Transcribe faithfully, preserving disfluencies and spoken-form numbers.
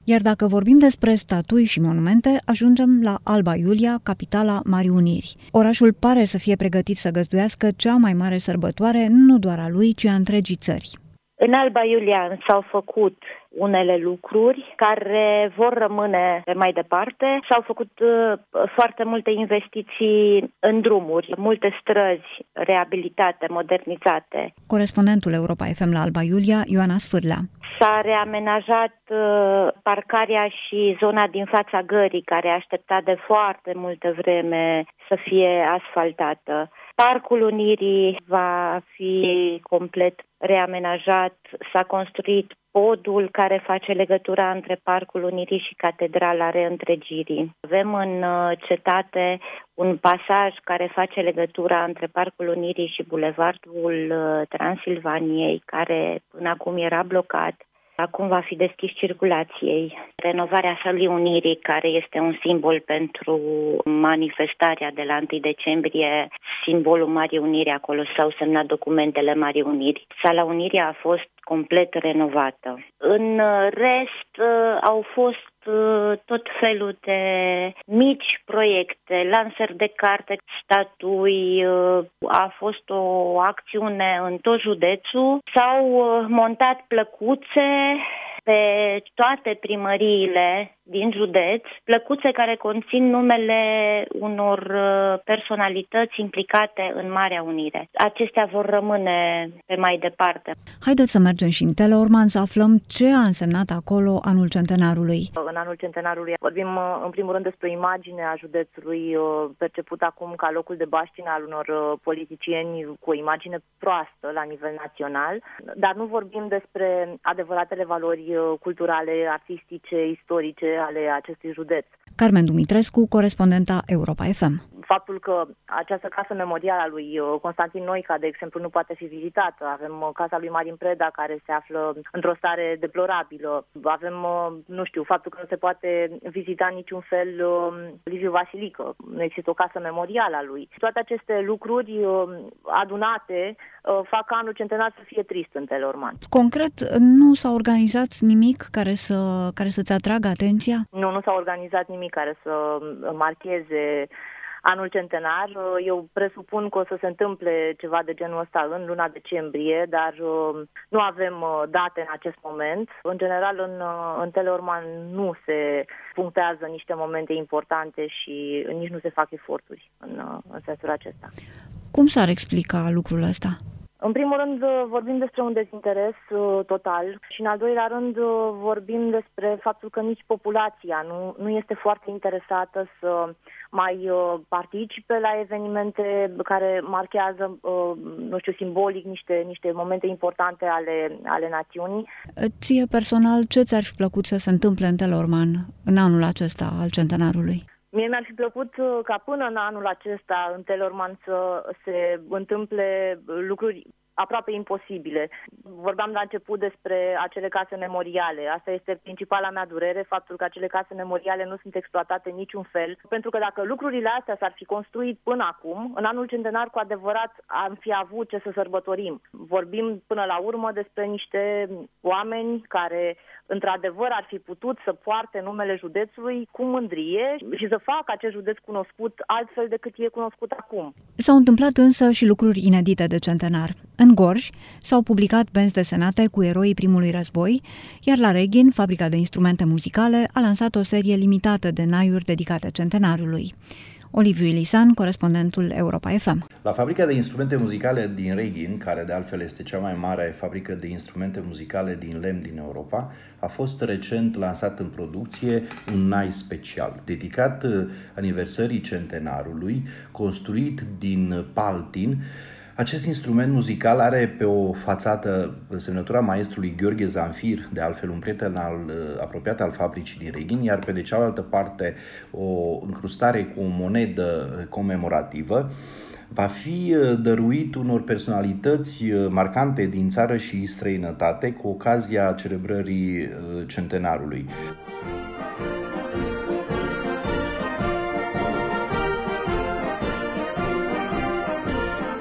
Iar dacă vorbim despre statui și monumente, ajungem la Alba Iulia, capitala Marii Uniri. Orașul pare să fie pregătit să găzduiască cea mai mare sărbătoare, nu doar a lui, ci a întregii țări. În Alba Iulia s-au făcut unele lucruri care vor rămâne pe mai departe. S-au făcut uh, foarte multe investiții în drumuri, multe străzi reabilitate, modernizate. Corespondentul Europa F M la Alba Iulia, Ioana Sfârlea. S-a reamenajat uh, parcarea și zona din fața gării, care aștepta de foarte multă vreme să fie asfaltată. Parcul Unirii va fi complet reamenajat, s-a construit podul care face legătura între Parcul Unirii și Catedrala Reîntregirii. Avem în cetate un pasaj care face legătura între Parcul Unirii și Bulevardul Transilvaniei, care până acum era blocat. Acum va fi deschis circulației. Renovarea Sălii Unirii, care este un simbol pentru manifestarea de la întâi decembrie, simbolul Marii Uniri, acolo s-au semnat documentele Marii Uniri. Sala Unirii a fost complet renovată. În rest, au fost tot felul de mici proiecte, lansări de carte, statui, a fost o acțiune în tot județul, s-au montat plăcuțe pe toate primăriile din județ, plăcuțe care conțin numele unor personalități implicate în Marea Unire. Acestea vor rămâne pe mai departe. Haideți să mergem și în Teleorman să aflăm ce a însemnat acolo anul centenarului. În anul centenarului vorbim în primul rând despre imaginea județului perceput acum ca locul de baștină al unor politicieni cu o imagine proastă la nivel național, dar nu vorbim despre adevăratele valori culturale, artistice, istorice ale acestui județ. Carmen Dumitrescu, corespondenta Europa F M. Faptul că această casă memorială a lui Constantin Noica, de exemplu, nu poate fi vizitată. Avem casa lui Marin Preda, care se află într-o stare deplorabilă. Avem, nu știu, faptul că nu se poate vizita în niciun fel Liviu Vasilică. Nu există o casă memorială a lui. Toate aceste lucruri adunate fac ca anul centenar să fie trist în Teleorman. Concret, nu s-a organizat nimic care să care să-ți atragă atenția? Nu, nu s-a organizat nimic care să marcheze anul centenar. Eu presupun că o să se întâmple ceva de genul ăsta în luna decembrie, dar nu avem date în acest moment. În general, în, în Teleorman nu se punctează niște momente importante și nici nu se fac eforturi în, în sensul acesta. Cum s-ar explica lucrul ăsta? În primul rând vorbim despre un dezinteres uh, total și în al doilea rând uh, vorbim despre faptul că nici populația nu, nu este foarte interesată să mai uh, participe la evenimente care marchează, uh, nu știu, simbolic niște, niște momente importante ale, ale națiunii. Ție personal, ce ți-ar fi plăcut să se întâmple în Teleorman în anul acesta al centenarului? Mie mi-ar fi plăcut ca până în anul acesta în Teleorman să se întâmple lucruri aproape imposibile. Vorbeam la început despre acele case memoriale. Asta este principala mea durere, faptul că acele case memoriale nu sunt exploatate în niciun fel. Pentru că dacă lucrurile astea s-ar fi construit până acum, în anul centenar cu adevărat am fi avut ce să sărbătorim. Vorbim până la urmă despre niște oameni care într-adevăr ar fi putut să poarte numele județului cu mândrie și să facă acest județ cunoscut altfel decât e cunoscut acum. S-au întâmplat însă și lucruri inedite de centenar. În Gorj s-au publicat benzi desenate cu eroii primului război, iar la Reghin, fabrica de instrumente muzicale a lansat o serie limitată de naiuri dedicate centenarului. Oliviu Ilisan, corespondentul Europa F M. La fabrica de instrumente muzicale din Reghin, care de altfel este cea mai mare fabrică de instrumente muzicale din lemn din Europa, a fost recent lansat în producție un nai special, dedicat aniversării centenarului, construit din paltin. Acest instrument muzical are pe o fațadă semnătura maestrului Gheorghe Zanfir, de altfel un prieten al, apropiat al fabricii din Reghin, iar pe de cealaltă parte o încrustare cu o monedă comemorativă. Va fi dăruit unor personalități marcante din țară și străinătate cu ocazia celebrării centenarului.